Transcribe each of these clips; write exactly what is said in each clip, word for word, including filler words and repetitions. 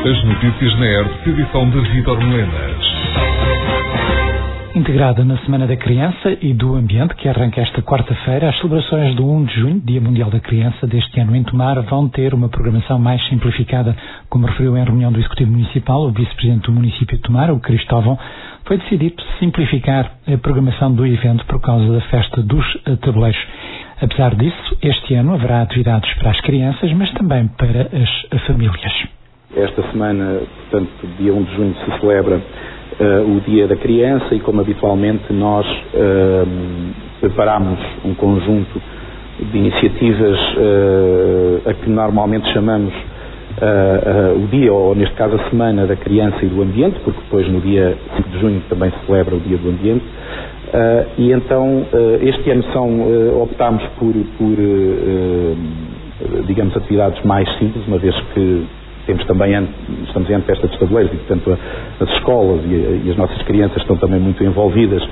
As notícias na R T P, edição de Vítor Melenas. Integrada na Semana da Criança e do Ambiente, que arranca esta quarta-feira, as celebrações do primeiro de junho, Dia Mundial da Criança, deste ano em Tomar, vão ter uma programação mais simplificada. Como referiu em reunião do Executivo Municipal, o Vice-Presidente do município de Tomar, o Cristóvão, foi decidido simplificar a programação do evento por causa da festa dos tabuleiros. Apesar disso, este ano haverá atividades para as crianças, mas também para as famílias. Esta semana, portanto, dia primeiro de junho, se celebra uh, o Dia da Criança e, como habitualmente, nós uh, preparamos um conjunto de iniciativas uh, a que normalmente chamamos uh, uh, o dia, ou neste caso a Semana da Criança e do Ambiente, porque depois no dia cinco de junho também se celebra o Dia do Ambiente. Uh, e então, uh, este ano são, uh, optámos por, por uh, uh, digamos, atividades mais simples, uma vez que temos também, estamos em festa dos tabuleiros e, portanto, as escolas e, e as nossas crianças estão também muito envolvidas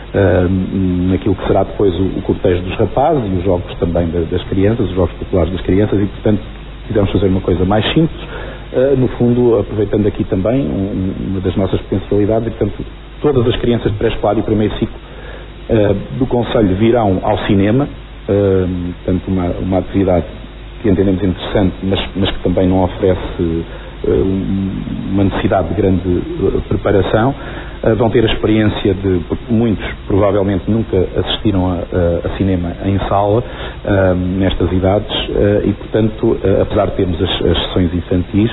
uh, naquilo que será depois o, o cortejo dos rapazes e os jogos também da, das crianças, os jogos populares das crianças e, portanto, quisemos fazer uma coisa mais simples, uh, no fundo, aproveitando aqui também um, uma das nossas potencialidades e, portanto, todas as crianças de pré-escolar e primeiro ciclo uh, do Concelho virão ao cinema, uh, portanto, uma, uma atividade que entendemos interessante, mas, mas que também não oferece uh, uma necessidade de grande uh, preparação. Uh, vão ter a experiência de, porque muitos provavelmente nunca assistiram a, a, a cinema em sala, uh, nestas idades, uh, e portanto, uh, apesar de termos as, as sessões infantis,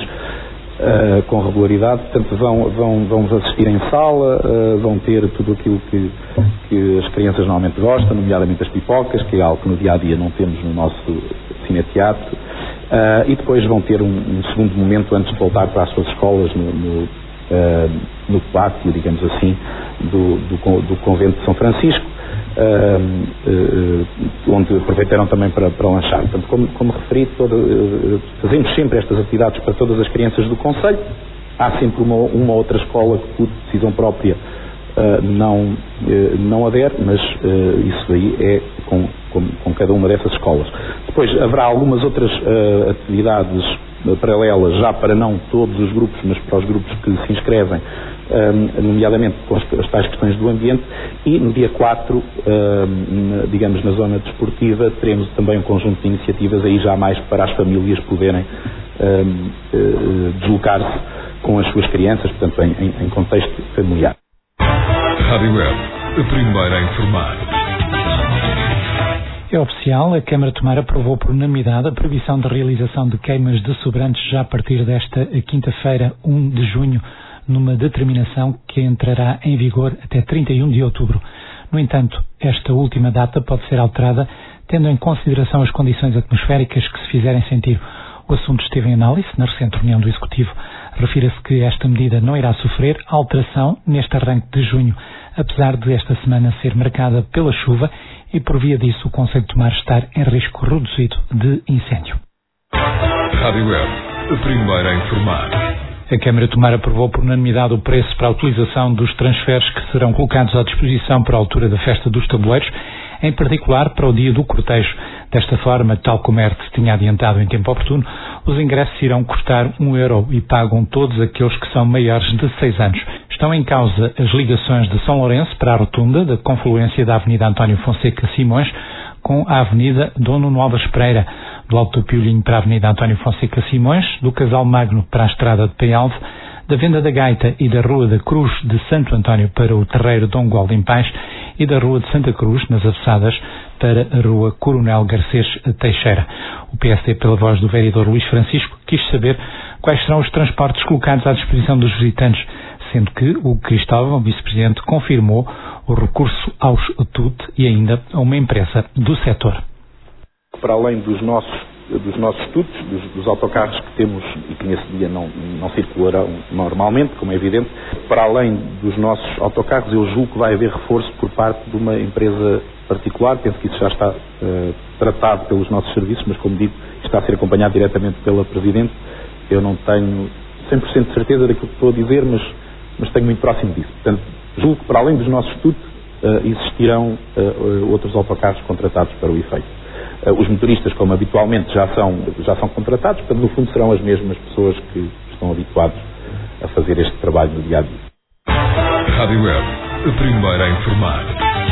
Uh, com regularidade, portanto vão, vão, vão assistir em sala, uh, vão ter tudo aquilo que, que as crianças normalmente gostam, nomeadamente as pipocas, que é algo que no dia a dia não temos no nosso cineteatro, uh, e depois vão ter um, um segundo momento antes de voltar para as suas escolas no, no, uh, no pátio, digamos assim, do, do, do convento de São Francisco, Uh, uh, onde aproveitaram também para, para lanchar. Portanto, como, como referi, toda, uh, fazemos sempre estas atividades para todas as crianças do Concelho. Há sempre uma, uma outra escola que, por decisão própria, uh, não, uh, não adere, mas uh, isso aí é com, com, com cada uma dessas escolas. Depois haverá algumas outras uh, atividades uh, paralelas, já para não todos os grupos, mas para os grupos que se inscrevem, Um, nomeadamente com as, as tais questões do ambiente, e no dia quatro, um, digamos, na zona desportiva, teremos também um conjunto de iniciativas aí já mais para as famílias poderem um, uh, deslocar-se com as suas crianças, portanto, em, em, em contexto familiar. Rádio Web, a primeira a informar. É oficial, a Câmara de Tomar aprovou por unanimidade a proibição de realização de queimas de sobrantes já a partir desta quinta-feira, primeiro de junho, numa determinação que entrará em vigor até trinta e um de outubro. No entanto, esta última data pode ser alterada tendo em consideração as condições atmosféricas que se fizerem sentir. O assunto esteve em análise na recente reunião do Executivo. Refira-se que esta medida não irá sofrer alteração neste arranque de junho, apesar de esta semana ser marcada pela chuva e por via disso o Concelho de Tomar estar em risco reduzido de incêndio. Rádio Web, a primeira a informar. A Câmara de Tomar aprovou por unanimidade o preço para a utilização dos transferes que serão colocados à disposição para a altura da festa dos tabuleiros, em particular para o dia do cortejo. Desta forma, tal como a E R T tinha adiantado em tempo oportuno, os ingressos irão custar um euro e pagam todos aqueles que são maiores de seis anos. Estão em causa as ligações de São Lourenço para a rotunda da confluência da Avenida António Fonseca Simões com a Avenida Dom Nuno Alves Pereira, do Alto do Piolinho para a Avenida António Fonseca Simões, do Casal Magno para a Estrada de Paialve, da Venda da Gaita e da Rua da Cruz de Santo António para o Terreiro Dom Gualdo em Paz e da Rua de Santa Cruz, nas Avessadas, para a Rua Coronel Garcês Teixeira. O P S D, pela voz do vereador Luís Francisco, quis saber quais serão os transportes colocados à disposição dos visitantes, sendo que o Cristóvão, vice-presidente, confirmou o recurso aos T U T e ainda a uma empresa do setor. Para além dos nossos, dos nossos T U Ts, dos, dos autocarros que temos e que nesse dia não, não circularão normalmente, como é evidente, para além dos nossos autocarros, eu julgo que vai haver reforço por parte de uma empresa particular. Penso que isso já está uh, tratado pelos nossos serviços, mas, como digo, está a ser acompanhado diretamente pela Presidente. Eu não tenho cem por cento de certeza daquilo que estou a dizer, mas, mas tenho muito próximo disso. Portanto, julgo que para além dos nossos T U T, uh, existirão uh, outros autocarros contratados para o efeito. Uh, os motoristas, como habitualmente, já são, já são contratados, portanto, no fundo serão as mesmas pessoas que estão habituados a fazer este trabalho no dia a dia. Rádio Web, a primeira a informar.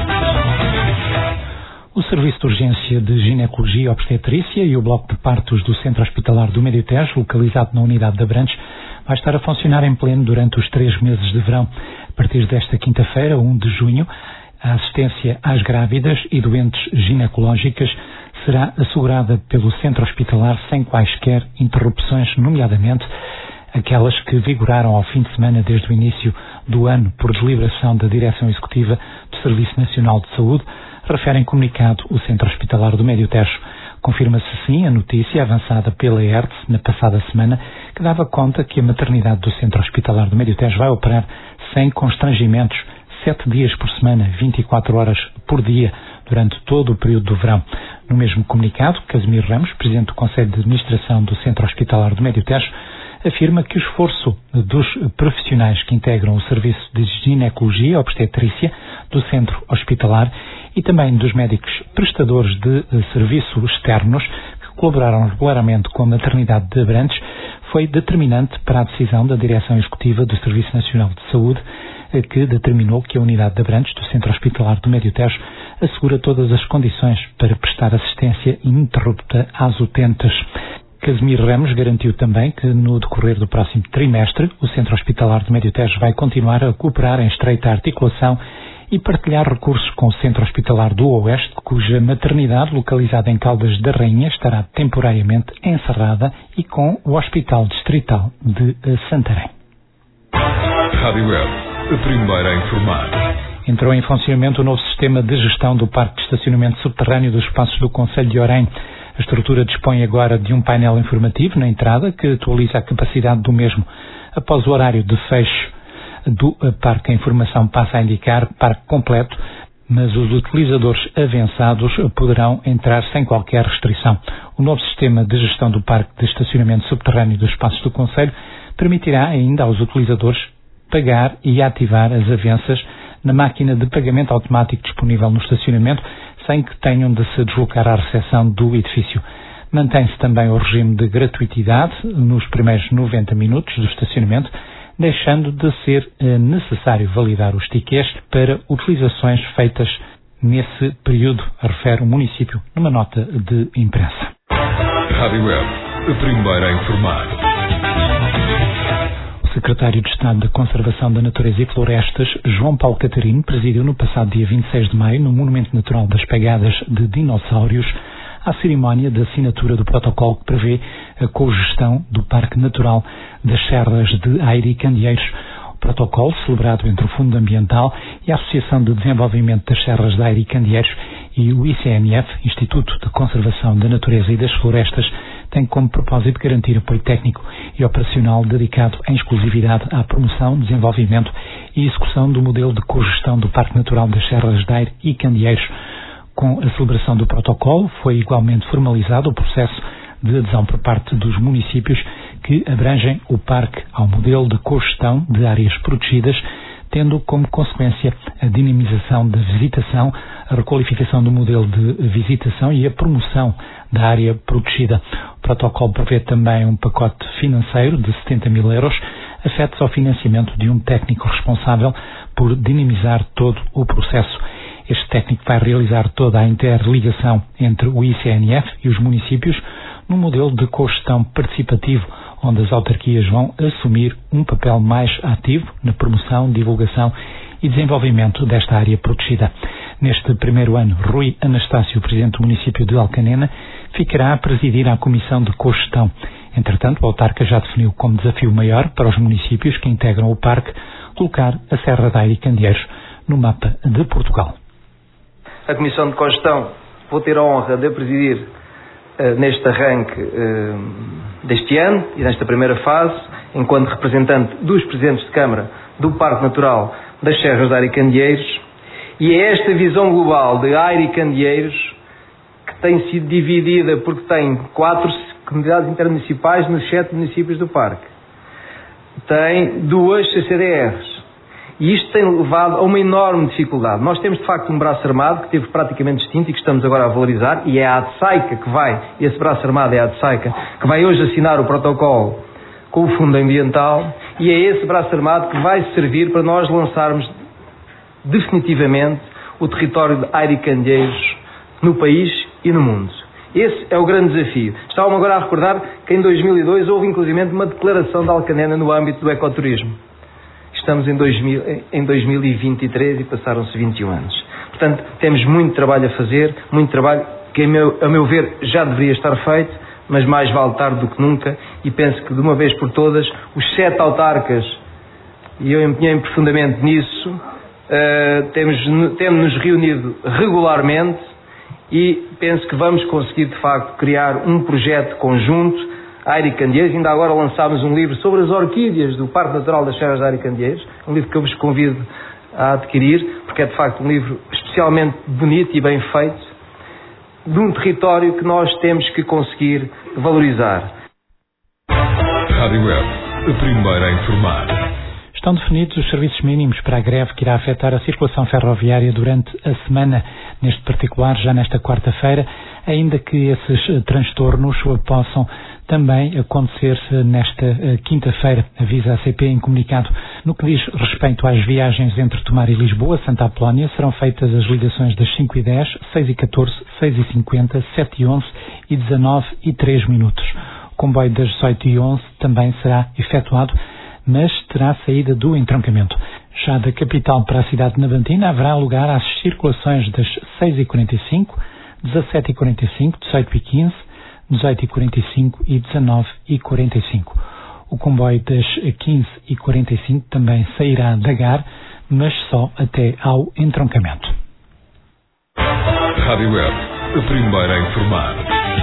O Serviço de Urgência de Ginecologia e Obstetrícia e o Bloco de Partos do Centro Hospitalar do Médio Tejo, localizado na unidade de Abrantes, vai estar a funcionar em pleno durante os três meses de verão. A partir desta quinta-feira, primeiro de junho, a assistência às grávidas e doentes ginecológicas será assegurada pelo Centro Hospitalar sem quaisquer interrupções, nomeadamente aquelas que vigoraram ao fim de semana desde o início do ano por deliberação da Direção Executiva do Serviço Nacional de Saúde, refere em comunicado o Centro Hospitalar do Médio Tejo. Confirma-se assim a notícia avançada pela E R T S na passada semana, que dava conta que a maternidade do Centro Hospitalar do Médio Tejo vai operar sem constrangimentos, sete dias por semana, vinte e quatro horas por dia, durante todo o período do verão. No mesmo comunicado, Casimiro Ramos, Presidente do Conselho de Administração do Centro Hospitalar do Médio Tejo, afirma que o esforço dos profissionais que integram o Serviço de Ginecologia e Obstetrícia do Centro Hospitalar e também dos médicos prestadores de serviços externos que colaboraram regularmente com a maternidade de Abrantes foi determinante para a decisão da Direção Executiva do Serviço Nacional de Saúde, que determinou que a unidade de Abrantes do Centro Hospitalar do Médio Tejo assegura todas as condições para prestar assistência ininterrupta às utentes. Casimiro Ramos garantiu também que no decorrer do próximo trimestre o Centro Hospitalar do Médio Tejo vai continuar a cooperar em estreita articulação e partilhar recursos com o Centro Hospitalar do Oeste, cuja maternidade, localizada em Caldas da Rainha, estará temporariamente encerrada, e com o Hospital Distrital de Santarém. Rádio Web, a primeira a informar. Entrou em funcionamento o novo sistema de gestão do parque de estacionamento subterrâneo dos espaços do Concelho de Orém. A estrutura dispõe agora de um painel informativo na entrada que atualiza a capacidade do mesmo. Após o horário de fecho do parque, a informação passa a indicar parque completo, mas os utilizadores avançados poderão entrar sem qualquer restrição. O novo sistema de gestão do parque de estacionamento subterrâneo dos espaços do Concelho permitirá ainda aos utilizadores pagar e ativar as avanças na máquina de pagamento automático disponível no estacionamento, sem que tenham de se deslocar à recepção do edifício. Mantém-se também o regime de gratuitidade nos primeiros noventa minutos do estacionamento, deixando de ser necessário validar os tickets para utilizações feitas nesse período, refere o município numa nota de imprensa. Rádio Web, a primeira a informar. O secretário de Estado da Conservação da Natureza e Florestas, João Paulo Catarino, presidiu no passado dia vinte e seis de maio, no Monumento Natural das Pegadas de Dinossauros, a cerimónia de assinatura do protocolo que prevê a cogestão do Parque Natural das Serras de Aire e Candeeiros. O protocolo, celebrado entre o Fundo Ambiental e a Associação de Desenvolvimento das Serras de Aire e Candeeiros e o I C N F, Instituto de Conservação da Natureza e das Florestas, tem como propósito garantir apoio técnico e operacional dedicado em exclusividade à promoção, desenvolvimento e execução do modelo de cogestão do Parque Natural das Serras de Aire e Candeeiros. Com a celebração do protocolo, foi igualmente formalizado o processo de adesão por parte dos municípios que abrangem o parque ao modelo de cogestão de áreas protegidas, tendo como consequência a dinamização da visitação, a requalificação do modelo de visitação e a promoção da área protegida. O protocolo prevê também um pacote financeiro de setenta mil euros, afetos ao financiamento de um técnico responsável por dinamizar todo o processo. Este técnico vai realizar toda a interligação entre o I C N F e os municípios num modelo de cogestão participativo, onde as autarquias vão assumir um papel mais ativo na promoção, divulgação e desenvolvimento desta área protegida. Neste primeiro ano, Rui Anastácio, presidente do município de Alcanena, ficará a presidir a comissão de cogestão. Entretanto, o autarca já definiu como desafio maior para os municípios que integram o parque colocar a Serra de Aire e Candeeiros no mapa de Portugal. A Comissão de Cogestão vou ter a honra de presidir uh, neste arranque uh, deste ano e nesta primeira fase, enquanto representante dos Presidentes de Câmara do Parque Natural das Serras de Aire e Candeeiros, e é esta visão global de Aire e Candeeiros que tem sido dividida porque tem quatro comunidades intermunicipais nos sete municípios do Parque. Tem duas C C D Rs. E isto tem levado a uma enorme dificuldade. Nós temos, de facto, um braço armado que teve praticamente extinto e que estamos agora a valorizar, e é a ADSAICA que vai, esse braço armado é a ADSAICA, que vai hoje assinar o protocolo com o Fundo Ambiental, e é esse braço armado que vai servir para nós lançarmos definitivamente o território de Aire e Candeeiros no país e no mundo. Esse é o grande desafio. Estava-me agora a recordar que em dois mil e dois houve inclusivamente uma declaração de Alcanena no âmbito do ecoturismo. Estamos em, dois mil, em dois mil e vinte e três e passaram-se vinte e um anos. Portanto, temos muito trabalho a fazer, muito trabalho que, a meu, a meu ver, já deveria estar feito, mas mais vale tarde do que nunca, e penso que de uma vez por todas, os sete autarcas, e eu empenhei-me profundamente nisso, uh, temos, temos-nos reunido regularmente, e penso que vamos conseguir de facto criar um projeto conjunto. Aire e Candeeiros, ainda agora lançámos um livro sobre as orquídeas do Parque Natural das Serras de Aire e Candeeiros, um livro que eu vos convido a adquirir, porque é de facto um livro especialmente bonito e bem feito, de um território que nós temos que conseguir valorizar. Rádio Web, a primeira a informar. Estão definidos os serviços mínimos para a greve que irá afetar a circulação ferroviária durante a semana, neste particular já nesta quarta-feira, ainda que esses transtornos possam também acontecer nesta quinta-feira, avisa a C P em comunicado. No que diz respeito às viagens entre Tomar e Lisboa, Santa Apolónia, serão feitas as ligações das cinco e dez, seis e catorze, seis e cinquenta, sete e onze e dezanove e três minutos. O comboio das dezoito e onze também será efetuado, mas terá saída do entroncamento. Já da capital para a cidade de Navantina haverá lugar às circulações das seis e quarenta e cinco, dezassete e quarenta e cinco, dezoito e quinze, dezoito e quarenta e cinco e dezanove e quarenta e cinco. O comboio das quinze e quarenta e cinco também sairá da Gar, mas só até ao entroncamento. Rádio Web, a primeira a informar.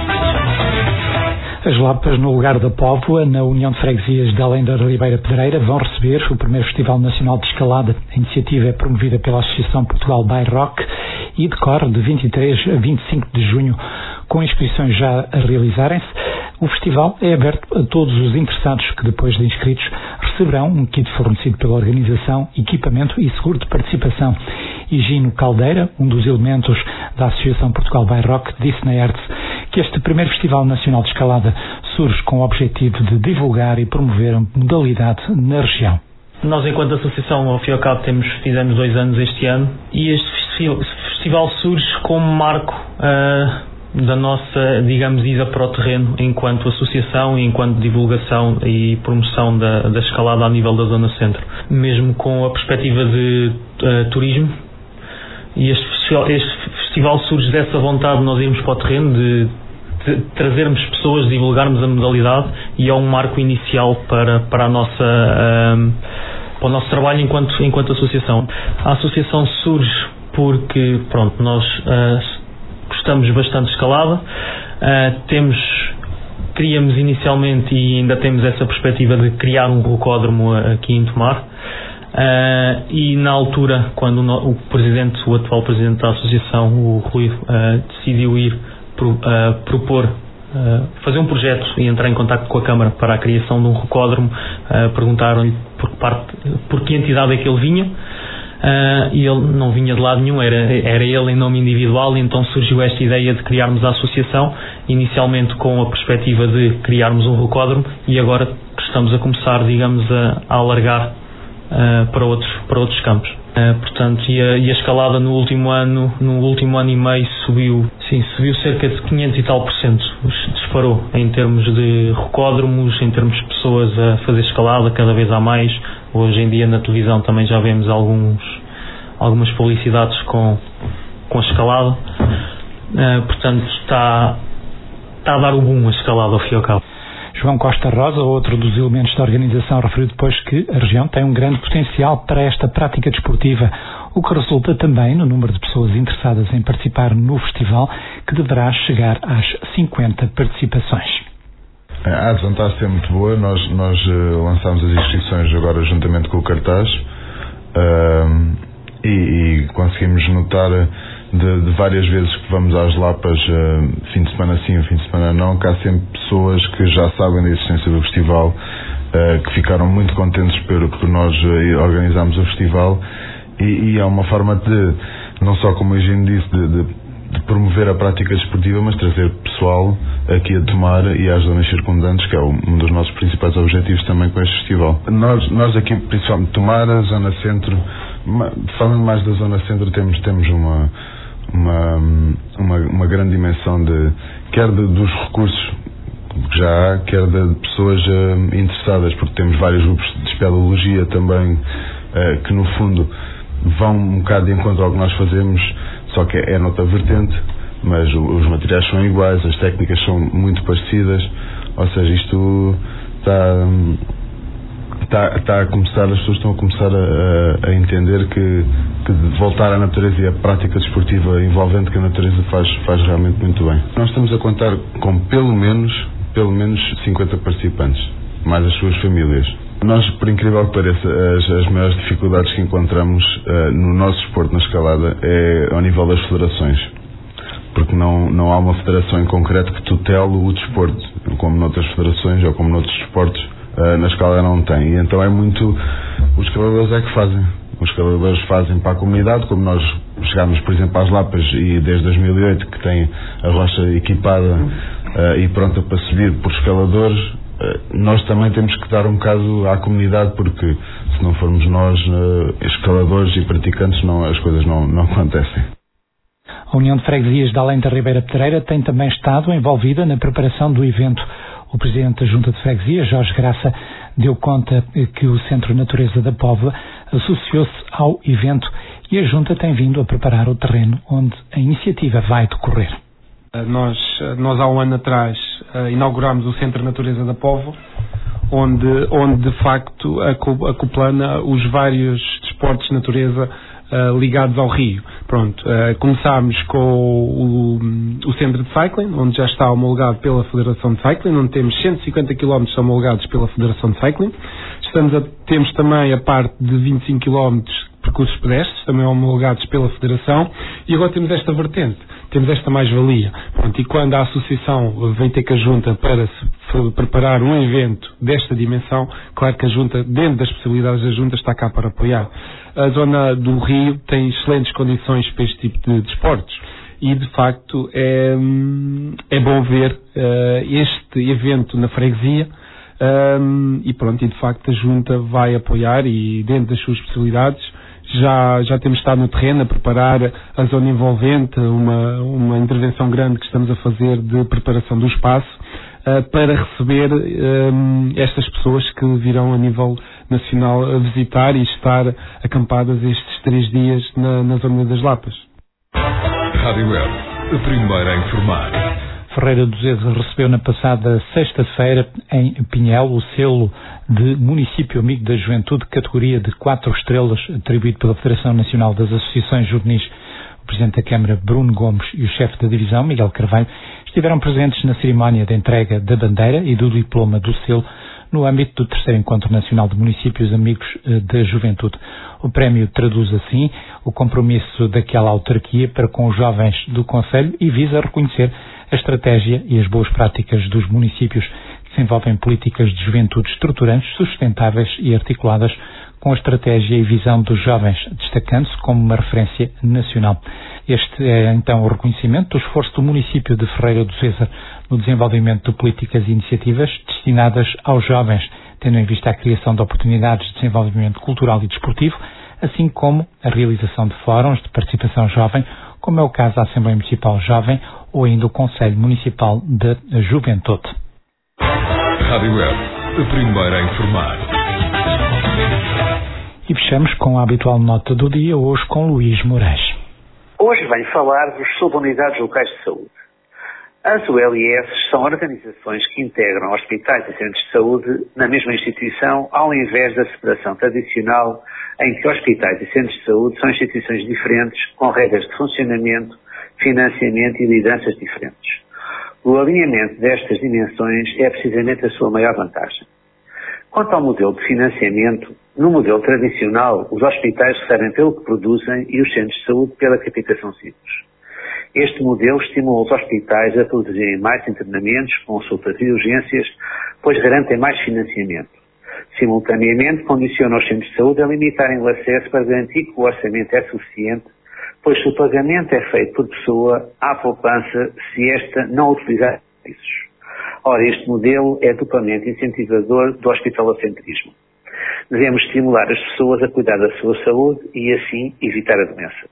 As Lapas, no lugar da Póvoa, na União de Freguesias de Além da Ribeira Pedreira, vão receber o primeiro Festival Nacional de Escalada. A iniciativa é promovida pela Associação Portugal by Rock e decorre de vinte e três a vinte e cinco de junho, com inscrições já a realizarem-se. O festival é aberto a todos os interessados que, depois de inscritos, receberão um kit fornecido pela organização, equipamento e seguro de participação. Higino Caldeira, um dos elementos da Associação Portugal by Rock, disse na Hertz que este primeiro Festival Nacional de Escalada surge com o objetivo de divulgar e promover a modalidade na região. Nós, enquanto associação, ao fim e ao cabo, temos, fizemos dois anos este ano, e este festival surge como marco uh, da nossa, digamos, ida para o terreno enquanto associação e enquanto divulgação e promoção da, da escalada a nível da Zona Centro. Mesmo com a perspectiva de uh, turismo, e este festival, este festival surge dessa vontade de nós irmos para o terreno, de, de trazermos pessoas, divulgarmos a modalidade, e é um marco inicial para, para, a nossa, um, para o nosso trabalho enquanto, enquanto associação. A associação surge porque, pronto, nós uh, gostamos bastante de escalada, uh, temos, queríamos inicialmente, e ainda temos essa perspectiva de criar um rocódromo aqui em Tomar. Uh, e na altura, quando o, o presidente, o atual presidente da associação, o Rui, uh, decidiu ir pro, uh, propor, uh, fazer um projeto e entrar em contacto com a Câmara para a criação de um rocódromo, uh, perguntaram-lhe por, parte, por que entidade é que ele vinha, uh, e ele não vinha de lado nenhum, era, era ele em nome individual, e então surgiu esta ideia de criarmos a associação, inicialmente com a perspectiva de criarmos um rocódromo, e agora estamos a começar, digamos, a, a alargar Uh, para outros para outros campos. Uh, portanto, e a, e a escalada no último ano, no último ano e meio subiu, sim, subiu cerca de quinhentos e tal por cento, disparou em termos de rocódromos, em termos de pessoas a fazer escalada, cada vez há mais. Hoje em dia na televisão também já vemos alguns algumas publicidades com com a escalada. Uh, portanto, está está a dar o boom a escalada ao fim e ao cabo. João Costa Rosa, outro dos elementos da organização, referiu depois que a região tem um grande potencial para esta prática desportiva, o que resulta também no número de pessoas interessadas em participar no festival, que deverá chegar às cinquenta participações. A adesão é muito boa. Nós, nós uh, lançámos as inscrições agora juntamente com o cartaz, uh, e, e conseguimos notar de, de várias vezes que vamos às Lapas, uh, fim de semana sim, fim de semana não, que há sempre pessoas que já sabem da existência do festival, uh, que ficaram muito contentes por, por nós uh, organizarmos o festival, e, e é uma forma de, não só como a Eugênio disse, de, de de promover a prática desportiva, mas trazer pessoal aqui a Tomar e às zonas circundantes, que é um dos nossos principais objetivos também com este festival. Nós, nós aqui, principalmente Tomar, a zona centro, falando mais da zona centro, temos, temos uma, uma, uma, uma grande dimensão de, quer de, dos recursos que já há, quer de pessoas uh, interessadas, porque temos vários grupos de espeleologia também, uh, que no fundo vão um bocado de encontro ao que nós fazemos, só que é noutra vertente, mas o, os materiais são iguais, as técnicas são muito parecidas, ou seja, isto está, está, está a começar, as pessoas estão a começar a, a entender que, que voltar à natureza e a prática desportiva envolvente que a natureza faz, faz realmente muito bem. Nós estamos a contar com pelo menos, pelo menos cinquenta participantes, mais as suas famílias. Nós, por incrível que pareça, as, as maiores dificuldades que encontramos uh, no nosso desporto na escalada é ao nível das federações, porque não, não há uma federação em concreto que tutele o desporto, como noutras federações ou como noutros desportos, uh, na escalada não tem. E então é muito, os escaladores é que fazem. Os escaladores fazem para a comunidade, como nós chegámos, por exemplo, às Lapas, e desde dois mil e oito que tem a rocha equipada uh, e pronta para subir por escaladores. Nós também temos que dar um bocado à comunidade, porque se não formos nós, escaladores e praticantes, não, as coisas não, não acontecem. A União de Freguesias de Além da Ribeira Pedreira tem também estado envolvida na preparação do evento. O Presidente da Junta de Freguesias, Jorge Graça, deu conta que o Centro Natureza da Póvoa associou-se ao evento e a Junta tem vindo a preparar o terreno onde a iniciativa vai decorrer. Nós, nós há um ano atrás inaugurámos o Centro Natureza da Póvoa, onde, onde de facto acoplana os vários desportos de natureza uh, ligados ao rio. Pronto, uh, começámos com o, o Centro de Cycling, onde já está homologado pela Federação de Cycling, onde temos cento e cinquenta quilómetros homologados pela Federação de Cycling. Estamos a, temos também a parte de vinte e cinco quilómetros de percursos pedestres, também homologados pela Federação, e agora temos esta vertente. Temos esta mais-valia. Pronto, e quando a Associação vem ter com a Junta para se preparar um evento desta dimensão, claro que a Junta, dentro das possibilidades da Junta, está cá para apoiar. A zona do Rio tem excelentes condições para este tipo de desportos e, de facto, é, é bom ver uh, este evento na freguesia. Um, e pronto, e de facto a Junta vai apoiar e, dentro das suas possibilidades, Já, já temos estado no terreno a preparar a zona envolvente, uma, uma intervenção grande que estamos a fazer de preparação do espaço uh, para receber um, estas pessoas que virão a nível nacional a visitar e estar acampadas estes três dias na, na zona das Lapas. Rádio Web, a primeira a informar. Ferreira do Zezer recebeu na passada sexta-feira em Pinhel o selo de Município Amigo da Juventude, categoria de quatro estrelas, atribuído pela Federação Nacional das Associações Juvenis. O Presidente da Câmara, Bruno Gomes, e o Chefe da Divisão, Miguel Carvalho, estiveram presentes na cerimónia de entrega da bandeira e do diploma do selo no âmbito do terceiro Encontro Nacional de Municípios Amigos da Juventude. O prémio traduz, assim, o compromisso daquela autarquia para com os jovens do Concelho e visa reconhecer a estratégia e as boas práticas dos municípios que desenvolvem políticas de juventude estruturantes, sustentáveis e articuladas com a estratégia e visão dos jovens, destacando-se como uma referência nacional. Este é, então, o reconhecimento do esforço do município de Ferreira do Zezer no desenvolvimento de políticas e iniciativas destinadas aos jovens, tendo em vista a criação de oportunidades de desenvolvimento cultural e desportivo, assim como a realização de fóruns de participação jovem, como é o caso da Assembleia Municipal Jovem ou ainda o Conselho Municipal de Juventude. Rádio Web, a primeira a informar. E fechamos com a habitual nota do dia, hoje com Luís Moraes. Hoje venho falar-vos sobre unidades locais de saúde. As U L I S são organizações que integram hospitais e centros de saúde na mesma instituição, ao invés da separação tradicional em que hospitais e centros de saúde são instituições diferentes, com regras de funcionamento, financiamento e lideranças diferentes. O alinhamento destas dimensões é precisamente a sua maior vantagem. Quanto ao modelo de financiamento, no modelo tradicional, os hospitais recebem pelo que produzem e os centros de saúde pela capitação simples. Este modelo estimula os hospitais a produzirem mais internamentos, consultas e urgências, pois garantem mais financiamento. Simultaneamente, condiciona os centros de saúde a limitarem o acesso para garantir que o orçamento é suficiente pois se o pagamento é feito por pessoa, há poupança se esta não utilizar serviços. Ora, este modelo é duplamente incentivador do hospitalocentrismo. Devemos estimular as pessoas a cuidar da sua saúde e, assim, evitar a doença.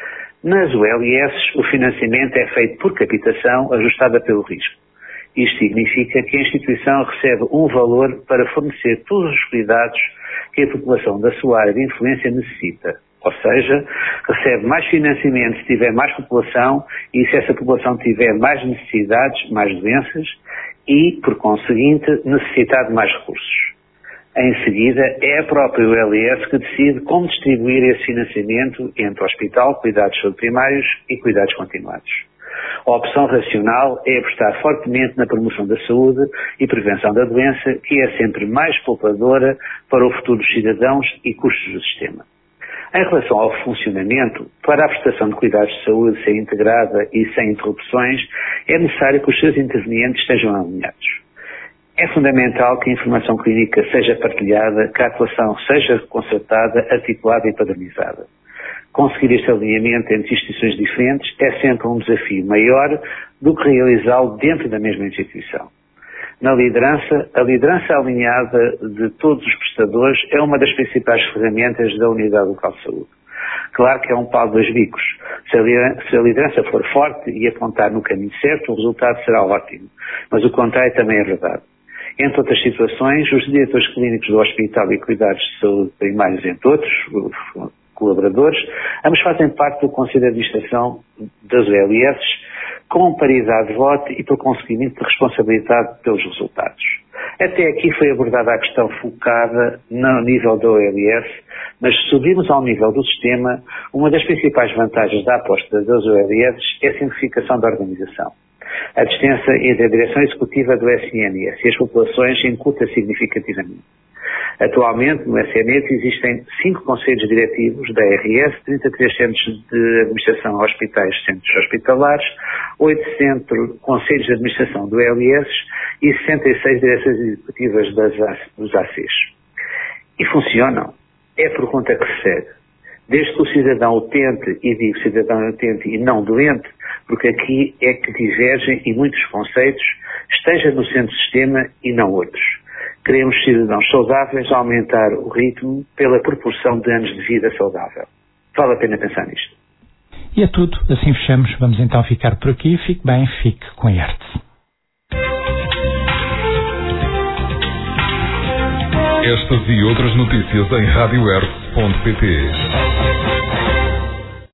Nas U L I S, o financiamento é feito por capitação ajustada pelo risco. Isto significa que a instituição recebe um valor para fornecer todos os cuidados que a população da sua área de influência necessita. Ou seja, recebe mais financiamento se tiver mais população e se essa população tiver mais necessidades, mais doenças e, por conseguinte, necessitar de mais recursos. Em seguida, é a própria U L I S que decide como distribuir esse financiamento entre hospital, cuidados de saúde primários e cuidados continuados. A opção racional é apostar fortemente na promoção da saúde e prevenção da doença, que é sempre mais poupadora para o futuro dos cidadãos e custos do sistema. Em relação ao funcionamento, para a prestação de cuidados de saúde ser integrada e sem interrupções, é necessário que os seus intervenientes estejam alinhados. É fundamental que a informação clínica seja partilhada, que a atuação seja concertada, articulada e padronizada. Conseguir este alinhamento entre instituições diferentes é sempre um desafio maior do que realizá-lo dentro da mesma instituição. Na liderança, a liderança alinhada de todos os prestadores é uma das principais ferramentas da unidade local de saúde. Claro que é um pau de dois bicos. Se a liderança for forte e apontar no caminho certo, o resultado será ótimo. Mas o contrário também é verdade. Entre outras situações, os diretores clínicos do hospital e cuidados de saúde primários, entre outros colaboradores, ambos fazem parte do Conselho de Administração das U L I S, com paridade de voto e por conseguimento de responsabilidade pelos resultados. Até aqui foi abordada a questão focada no nível da U L I S, mas se subirmos ao nível do sistema, uma das principais vantagens da aposta das U L I S é a simplificação da organização. A distância entre a direção executiva do S N S e as populações encurta significativamente. Atualmente, no S N S existem cinco conselhos diretivos da R S, trinta e três centros de administração hospitais, centros hospitalares, oito centros, conselhos de administração do L I S e sessenta e seis direções executivas das, dos A Cs. E funcionam? É a pergunta que se segue. Desde que o cidadão utente, e digo cidadão utente e não doente, porque aqui é que divergem e muitos conceitos, esteja no centro do sistema e não outros. Queremos cidadãos saudáveis a aumentar o ritmo pela proporção de anos de vida saudável. Vale a pena pensar nisto. E é tudo. Assim fechamos. Vamos então ficar por aqui. Fique bem, fique com a I A R T. Estas e outras notícias em rádio r ponto p t.